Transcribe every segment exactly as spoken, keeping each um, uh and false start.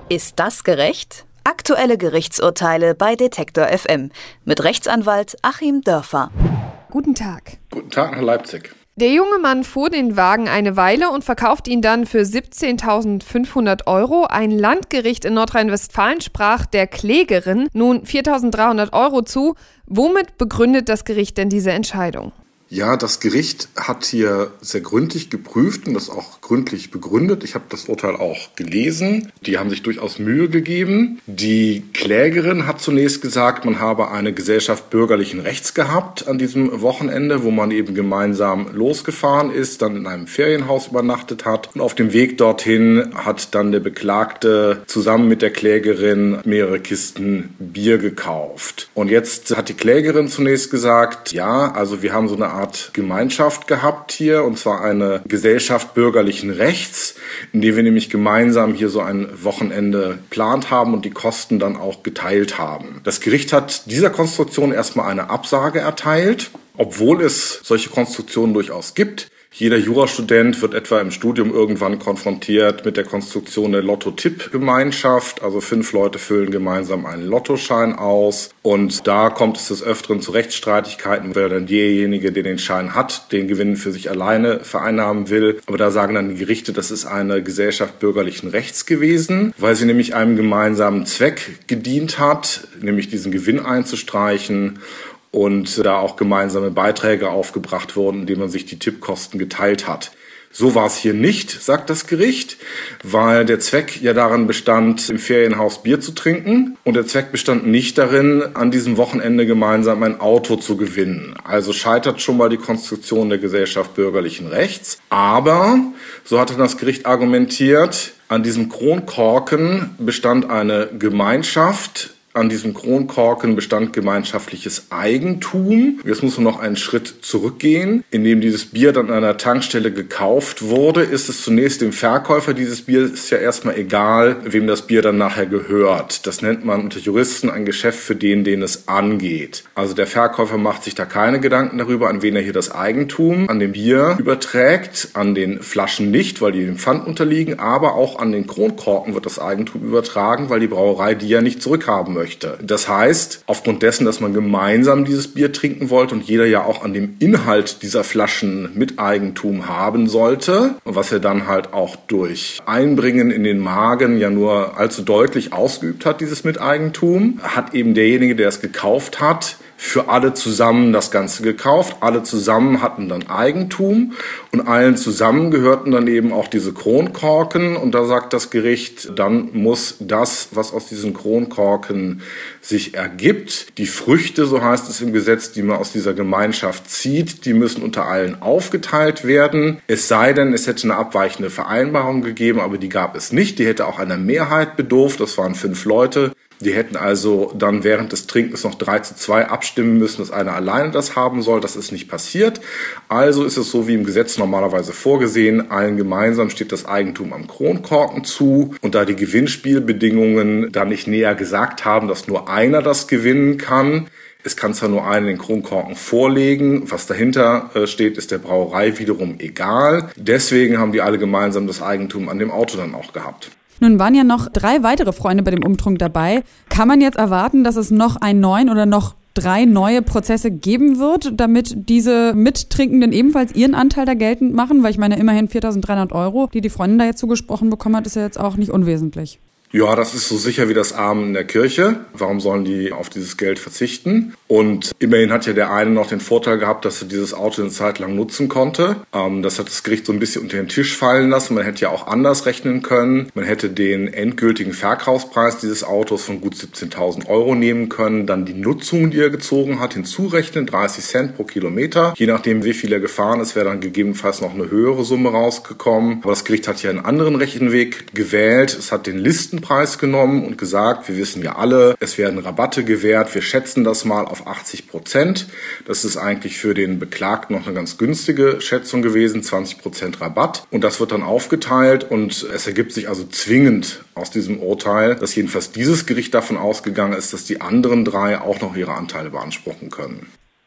Ist das gerecht? Aktuelle Gerichtsurteile bei Detektor F M mit Rechtsanwalt Achim Dörfer. Guten Tag. Guten Tag nach Leipzig. Der junge Mann fuhr den Wagen eine Weile und verkauft ihn dann für siebzehntausendfünfhundert Euro. Ein Landgericht in Nordrhein-Westfalen sprach der Klägerin nun viertausenddreihundert Euro zu. Womit begründet das Gericht denn diese Entscheidung? Ja, das Gericht hat hier sehr gründlich geprüft und das auch gründlich begründet. Ich habe das Urteil auch gelesen. Die haben sich durchaus Mühe gegeben. Die Klägerin hat zunächst gesagt, man habe eine Gesellschaft bürgerlichen Rechts gehabt an diesem Wochenende, wo man eben gemeinsam losgefahren ist, dann in einem Ferienhaus übernachtet hat. Und auf dem Weg dorthin hat dann der Beklagte zusammen mit der Klägerin mehrere Kisten Bier gekauft. Und jetzt hat die Klägerin zunächst gesagt, ja, also wir haben so eine Art Gemeinschaft gehabt hier, und zwar eine Gesellschaft bürgerlichen Rechts, in der wir nämlich gemeinsam hier so ein Wochenende geplant haben und die Kosten dann auch geteilt haben. Das Gericht hat dieser Konstruktion erstmal eine Absage erteilt, obwohl es solche Konstruktionen durchaus gibt. Jeder Jurastudent wird etwa im Studium irgendwann konfrontiert mit der Konstruktion der Lotto-Tipp-Gemeinschaft. Also fünf Leute füllen gemeinsam einen Lottoschein aus. Und da kommt es des Öfteren zu Rechtsstreitigkeiten, weil dann derjenige, der den Schein hat, den Gewinn für sich alleine vereinnahmen will. Aber da sagen dann die Gerichte, das ist eine Gesellschaft bürgerlichen Rechts gewesen, weil sie nämlich einem gemeinsamen Zweck gedient hat, nämlich diesen Gewinn einzustreichen. Und da auch gemeinsame Beiträge aufgebracht wurden, indem man sich die Tippkosten geteilt hat. So war es hier nicht, sagt das Gericht, weil der Zweck ja darin bestand, im Ferienhaus Bier zu trinken. Und der Zweck bestand nicht darin, an diesem Wochenende gemeinsam ein Auto zu gewinnen. Also scheitert schon mal die Konstruktion der Gesellschaft bürgerlichen Rechts. Aber, so hat dann das Gericht argumentiert, an diesem Kronkorken bestand eine Gemeinschaft. An diesem Kronkorken bestand gemeinschaftliches Eigentum. Jetzt muss man noch einen Schritt zurückgehen. Indem dieses Bier dann an einer Tankstelle gekauft wurde, ist es zunächst dem Verkäufer dieses Bier ist ja erstmal egal, wem das Bier dann nachher gehört. Das nennt man unter Juristen ein Geschäft für den, den es angeht. Also der Verkäufer macht sich da keine Gedanken darüber, an wen er hier das Eigentum an dem Bier überträgt, an den Flaschen nicht, weil die dem Pfand unterliegen, aber auch an den Kronkorken wird das Eigentum übertragen, weil die Brauerei die ja nicht zurückhaben möchte. Das heißt, aufgrund dessen, dass man gemeinsam dieses Bier trinken wollte und jeder ja auch an dem Inhalt dieser Flaschen Miteigentum haben sollte, was er dann halt auch durch Einbringen in den Magen ja nur allzu deutlich ausgeübt hat, dieses Miteigentum, hat eben derjenige, der es gekauft hat, für alle zusammen das Ganze gekauft. Alle zusammen hatten dann Eigentum und allen zusammen gehörten dann eben auch diese Kronkorken. Und da sagt das Gericht, dann muss das, was aus diesen Kronkorken sich ergibt, die Früchte, so heißt es im Gesetz, die man aus dieser Gemeinschaft zieht, die müssen unter allen aufgeteilt werden. Es sei denn, es hätte eine abweichende Vereinbarung gegeben, aber die gab es nicht. Die hätte auch einer Mehrheit bedurft. Das waren fünf Leute. Die hätten also dann während des Trinkens noch drei zu zwei abstimmen müssen, dass einer alleine das haben soll. Das ist nicht passiert. Also ist es so wie im Gesetz normalerweise vorgesehen. Allen gemeinsam steht das Eigentum am Kronkorken zu. Und da die Gewinnspielbedingungen da nicht näher gesagt haben, dass nur einer das gewinnen kann, es kann zwar nur einen den Kronkorken vorlegen, was dahinter steht, ist der Brauerei wiederum egal. Deswegen haben die alle gemeinsam das Eigentum an dem Auto dann auch gehabt. Nun waren ja noch drei weitere Freunde bei dem Umtrunk dabei. Kann man jetzt erwarten, dass es noch einen neuen oder noch drei neue Prozesse geben wird, damit diese Mittrinkenden ebenfalls ihren Anteil da geltend machen? Weil ich meine, immerhin viertausenddreihundert Euro, die die Freundin da jetzt zugesprochen bekommen hat, ist ja jetzt auch nicht unwesentlich. Ja, das ist so sicher wie das Amen in der Kirche. Warum sollen die auf dieses Geld verzichten? Und immerhin hat ja der eine noch den Vorteil gehabt, dass er dieses Auto eine Zeit lang nutzen konnte. Ähm, das hat das Gericht so ein bisschen unter den Tisch fallen lassen. Man hätte ja auch anders rechnen können. Man hätte den endgültigen Verkaufspreis dieses Autos von gut siebzehntausend Euro nehmen können, dann die Nutzung, die er gezogen hat, hinzurechnen, dreißig Cent pro Kilometer. Je nachdem, wie viel er gefahren ist, wäre dann gegebenenfalls noch eine höhere Summe rausgekommen. Aber das Gericht hat ja einen anderen Rechenweg gewählt. Es hat den Listen Preis genommen und gesagt, wir wissen ja alle, es werden Rabatte gewährt, wir schätzen das mal auf achtzig Prozent. Das ist eigentlich für den Beklagten noch eine ganz günstige Schätzung gewesen, zwanzig Prozent Rabatt. Und das wird dann aufgeteilt und es ergibt sich also zwingend aus diesem Urteil, dass jedenfalls dieses Gericht davon ausgegangen ist, dass die anderen drei auch noch ihre Anteile beanspruchen können.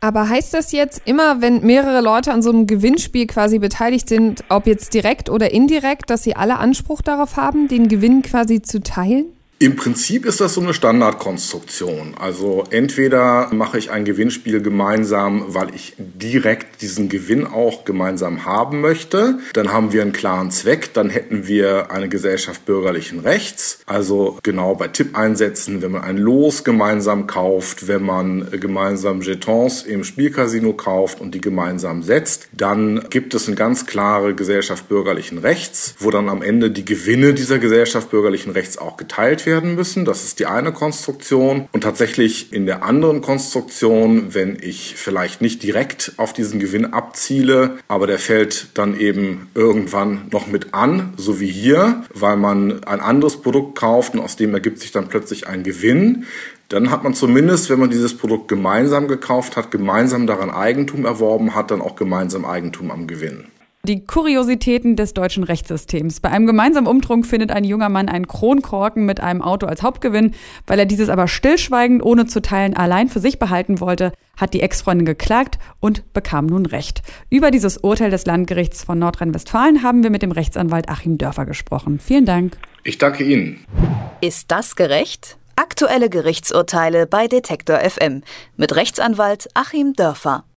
Aber heißt das jetzt immer, wenn mehrere Leute an so einem Gewinnspiel quasi beteiligt sind, ob jetzt direkt oder indirekt, dass sie alle Anspruch darauf haben, den Gewinn quasi zu teilen? Im Prinzip ist das so eine Standardkonstruktion. Also entweder mache ich ein Gewinnspiel gemeinsam, weil ich direkt diesen Gewinn auch gemeinsam haben möchte. Dann haben wir einen klaren Zweck. Dann hätten wir eine Gesellschaft bürgerlichen Rechts. Also genau bei Tippeinsätzen, wenn man ein Los gemeinsam kauft, wenn man gemeinsam Jetons im Spielcasino kauft und die gemeinsam setzt, dann gibt es eine ganz klare Gesellschaft bürgerlichen Rechts, wo dann am Ende die Gewinne dieser Gesellschaft bürgerlichen Rechts auch geteilt werden. werden müssen. Das ist die eine Konstruktion. Und tatsächlich in der anderen Konstruktion, wenn ich vielleicht nicht direkt auf diesen Gewinn abziele, aber der fällt dann eben irgendwann noch mit an, so wie hier, weil man ein anderes Produkt kauft und aus dem ergibt sich dann plötzlich ein Gewinn, dann hat man zumindest, wenn man dieses Produkt gemeinsam gekauft hat, gemeinsam daran Eigentum erworben hat, dann auch gemeinsam Eigentum am Gewinn. Die Kuriositäten des deutschen Rechtssystems. Bei einem gemeinsamen Umtrunk findet ein junger Mann einen Kronkorken mit einem Auto als Hauptgewinn. Weil er dieses aber stillschweigend, ohne zu teilen, allein für sich behalten wollte, hat die Ex-Freundin geklagt und bekam nun Recht. Über dieses Urteil des Landgerichts von Nordrhein-Westfalen haben wir mit dem Rechtsanwalt Achim Dörfer gesprochen. Vielen Dank. Ich danke Ihnen. Ist das gerecht? Aktuelle Gerichtsurteile bei Detektor F M mit Rechtsanwalt Achim Dörfer.